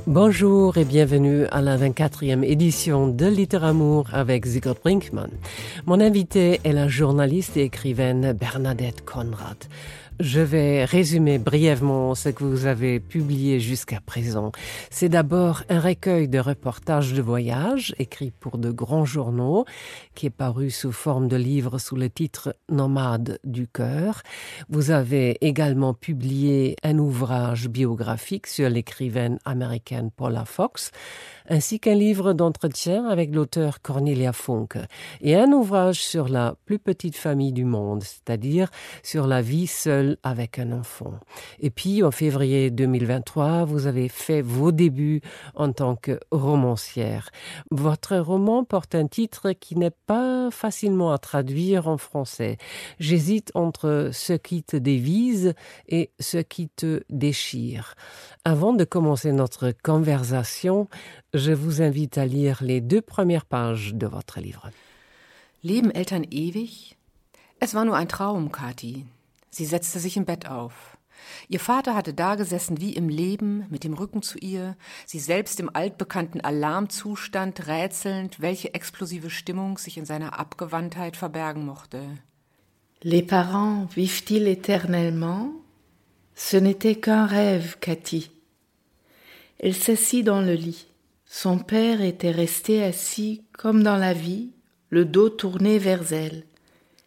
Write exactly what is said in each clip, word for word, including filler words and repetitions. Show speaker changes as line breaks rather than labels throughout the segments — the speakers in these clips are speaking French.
Bonjour et bienvenue à la vingt-quatrième édition de Littéramour avec Sigrid Brinkmann. Mon invitée est la journaliste et écrivaine Bernadette Conrad. Je vais résumer brièvement ce que vous avez publié jusqu'à présent. C'est d'abord un recueil de reportages de voyage écrit pour de grands journaux qui est paru sous forme de livre sous le titre Nomade du cœur. Vous avez également publié un ouvrage biographique sur l'écrivaine américaine Paula Fox, ainsi qu'un livre d'entretien avec l'auteur Cornelia Funke et un ouvrage sur la plus petite famille du monde, c'est-à-dire sur la vie seule avec un enfant. Et puis, en février deux mille vingt-trois, vous avez fait vos débuts en tant que romancière. Votre roman porte un titre qui n'est pas facilement à traduire en français. J'hésite entre ce qui te dévise et ce qui te déchire. Avant de commencer notre conversation, je vous invite à lire les deux premières pages de votre livre.
Leben Eltern ewig? Es war nur ein Traum, Kathi. Sie setzte sich im Bett auf. Ihr Vater hatte dagesessen wie im Leben, mit dem Rücken zu ihr, sie selbst im altbekannten Alarmzustand, rätselnd, welche explosive Stimmung sich in seiner Abgewandtheit verbergen mochte.
Les parents vivent-ils éternellement? Ce n'était qu'un rêve, Kathi. Elle s'assit dans le lit. Son père était resté assis comme dans la vie, le dos tourné vers elle.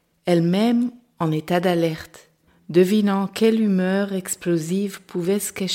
Elle-même en état d'alerte, devinant quelle humeur explosive pouvait se cacher